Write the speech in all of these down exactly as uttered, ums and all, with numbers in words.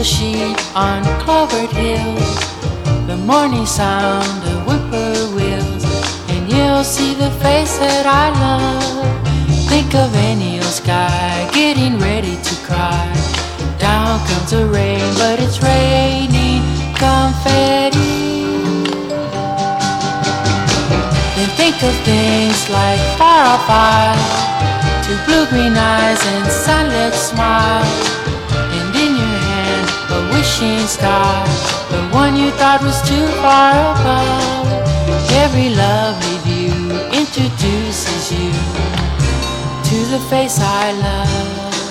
sheet on clovered hills, the morning sound of whippoorwills, and you'll see the face that I love. Think of any old sky getting ready to cry. Down comes the rain, but it's raining confetti. Then think of things like far-off eyes, two blue-green eyes and sunlit smile, and in your hand a wishing star, the one you thought was too far above. Every lovely view introduces you to the face I love.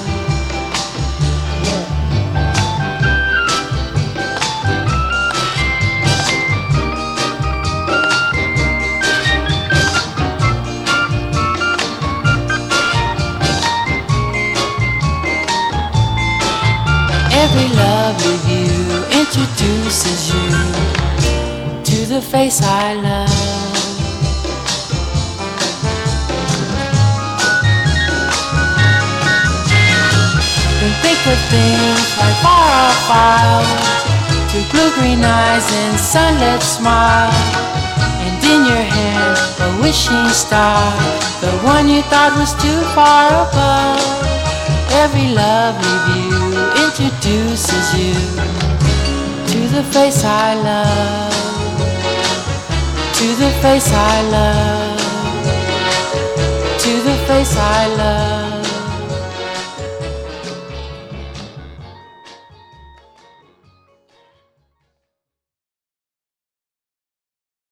Every lovely view introduces you to the face I love. Then think of things like far-off flowers, two blue-green eyes and sunlit smile, and in your hand a wishing star, the one you thought was too far above. Every lovely view introduces you to the face I love, to the face I love, to the face I love.